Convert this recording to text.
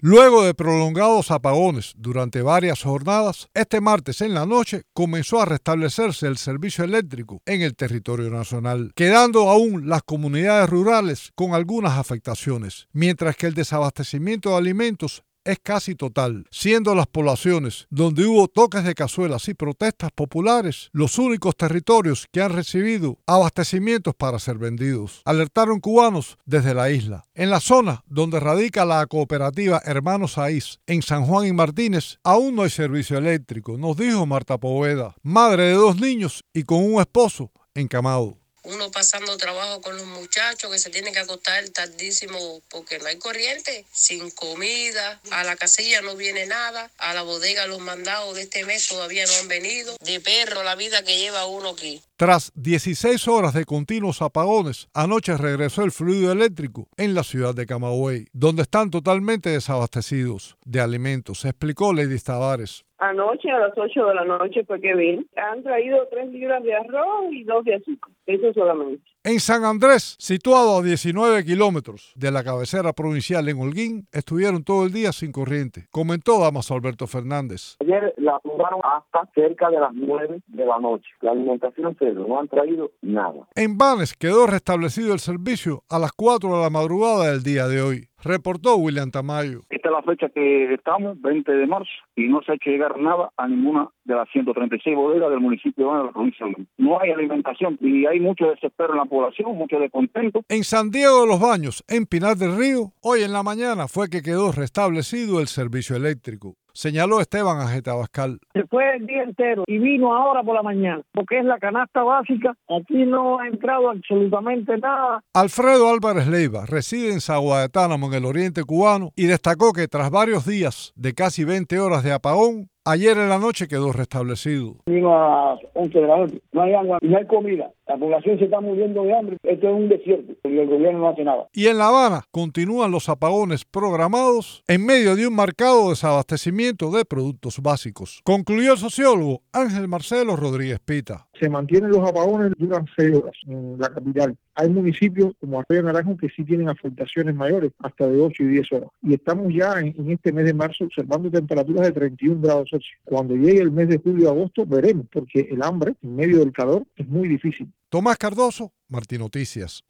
Luego de prolongados apagones durante varias jornadas, este martes en la noche comenzó a restablecerse el servicio eléctrico en el territorio nacional, quedando aún las comunidades rurales con algunas afectaciones, mientras que el desabastecimiento de alimentos es casi total, siendo las poblaciones donde hubo toques de cazuelas y protestas populares los únicos territorios que han recibido abastecimientos para ser vendidos, alertaron cubanos desde la isla. En la zona donde radica la cooperativa Hermanos Saiz, en San Juan y Martínez, aún no hay servicio eléctrico, nos dijo Marta Poveda, madre de 2 niños y con un esposo encamado. Uno pasando trabajo con los muchachos que se tienen que acostar tardísimo porque no hay corriente, sin comida, a la casilla no viene nada, a la bodega los mandados de este mes todavía no han venido, de perro la vida que lleva uno aquí. Tras 16 horas de continuos apagones, anoche regresó el fluido eléctrico en la ciudad de Camagüey, donde están totalmente desabastecidos de alimentos, explicó Lady Tavares. Anoche a las 8 de la noche fue que vine. Han traído 3 libras de arroz y 2 de azúcar. Eso solamente. En San Andrés, situado a 19 kilómetros de la cabecera provincial en Holguín, estuvieron todo el día sin corriente, comentó Damaso Alberto Fernández. Ayer la tumbaron hasta cerca de las 9 de la noche. La alimentación cero, no han traído nada. En Banes quedó restablecido el servicio a las 4 de la madrugada del día de hoy, reportó William Tamayo. Esta es la fecha que estamos, 20 de marzo, y no se ha hecho llegar nada a ninguna de las 136 bodegas del municipio de la provincia de Holguín. No hay alimentación y hay mucho desespero en la población, mucho descontento. En San Diego de los Baños, en Pinar del Río, hoy en la mañana fue que quedó restablecido el servicio eléctrico, señaló Esteban Ajeta Abascal. Se fue el día entero y vino ahora por la mañana, porque es la canasta básica. Aquí no ha entrado absolutamente nada. Alfredo Álvarez Leiva reside en Zaguadetánamo, en el oriente cubano, y destacó que tras varios días de casi 20 horas de apagón, ayer en la noche quedó restablecido. Vino a las 11 de la noche, no hay agua, no hay comida. La población se está muriendo de hambre. Esto es un desierto y el gobierno no hace nada. Y en La Habana continúan los apagones programados en medio de un marcado desabastecimiento de productos básicos. Concluyó el sociólogo Ángel Marcelo Rodríguez Pita. Se mantienen los apagones, duran 6 horas en la capital. Hay municipios como Arroyo Naranjo que sí tienen afectaciones mayores, hasta de 8 y 10 horas. Y estamos ya en este mes de marzo observando temperaturas de 31 grados Celsius. Cuando llegue el mes de julio y agosto veremos, porque el hambre en medio del calor es muy difícil. Tomás Cardoso, Martín Noticias.